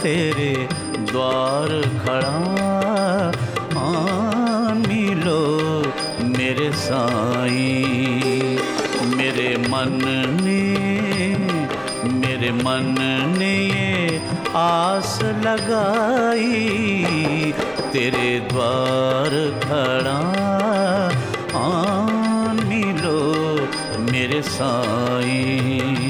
तेरे द्वार खड़ा, मान मिलो मेरे साईं। मेरे मन ने ये आस लगाई, तेरे द्वार खड़ा, मान मिलो मेरे साईं।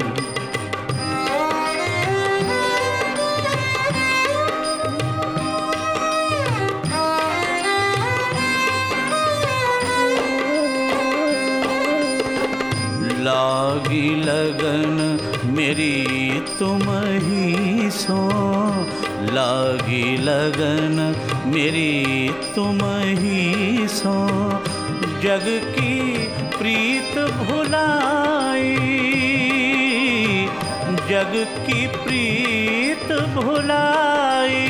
लागी लगन मेरी तुम ही सो, लागी लगन मेरी तुम ही सो, जग की प्रीत भुलाई, जग की प्रीत भुलाई।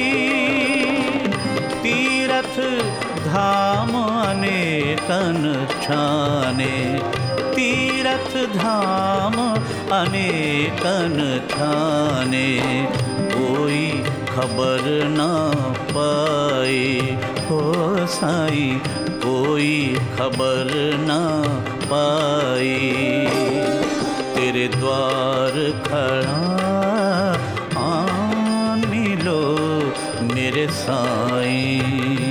तीरथ धाम अनेकन छाने, तीरथ धाम अनेकन छाने, कोई खबर ना पाई हो साईं, कोई खबर ना पाई। तेरे द्वार खड़ा, मान मिलो मेरे साईं।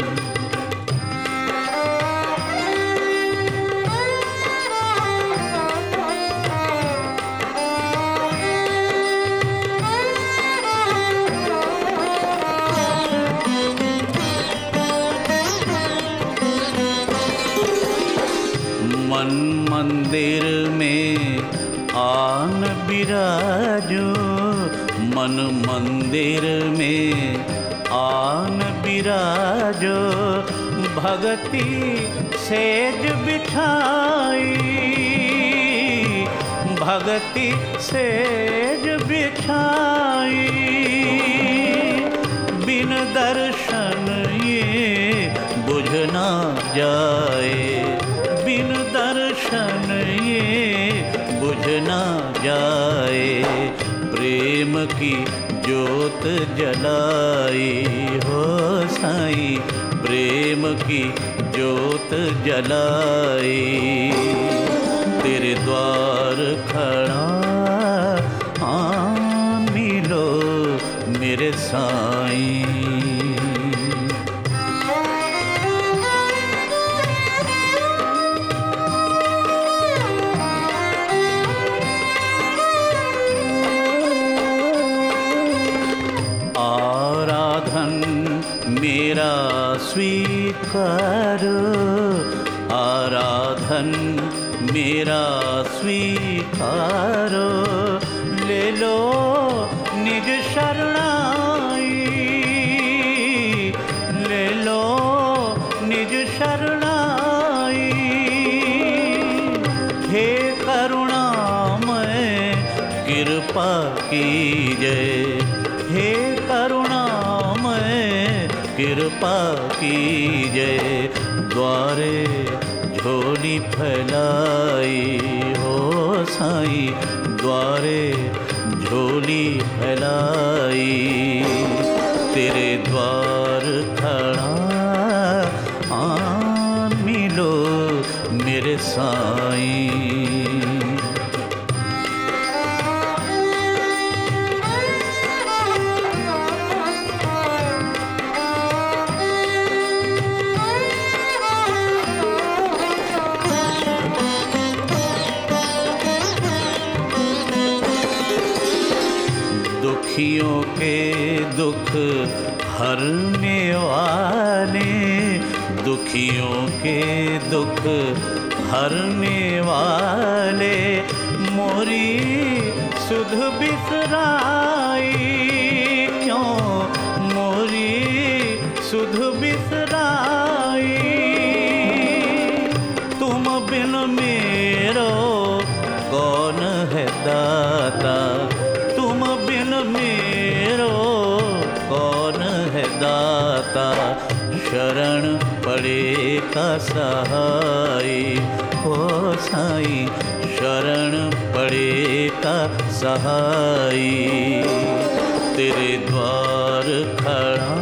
मन मंदिर में आन बिराजो, मन मंदिर में आन बिराजो, भगति सेज बिछाई, भगति सेज बिछाई। बिन दर्शन ये बुझ ना जाए, बिन दर्शन ये बुझ ना जाए, प्रेम की ज्योत जलाई हो साईं, प्रेम की ज्योत जलाई। तेरे द्वार खड़ा, मान मिलो मेरे साईं। मेरा स्वीकारो, आराधन मेरा स्वीकारो, ले लो निज शरणाई, ले लो निज शरणाई। हे करुणामय कृपा कीजय, हे करुणामय कृपा कीजय, द्वारे झोली फैलाई हो साईं, द्वारे झोली फैलाई। तेरे द्वार खड़ा, मान मिलो मेरे साईं। दुखियों के दुख हरने वाले, दुखियों के दुख हरने वाले, मोरी सुध बिसराई क्यों, मोरी सुध बिसराई। तुम बिन मेरो कौन है दाता, तुम बिन मेरो कौन है दाता, शरण पड़े का सहाय हो साईं, शरण पड़े का सहाय। तेरे द्वार खड़ा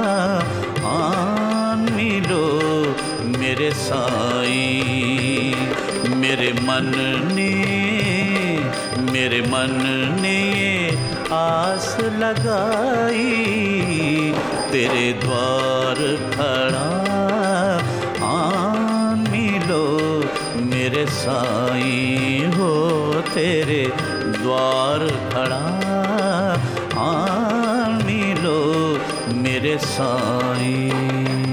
आन मिलो मेरे साईं। मेरे मन ने आस लगाई, तेरे द्वार खड़ा आन मिलो मेरे साईं हो। तेरे द्वार खड़ा आन मिलो मेरे साईं।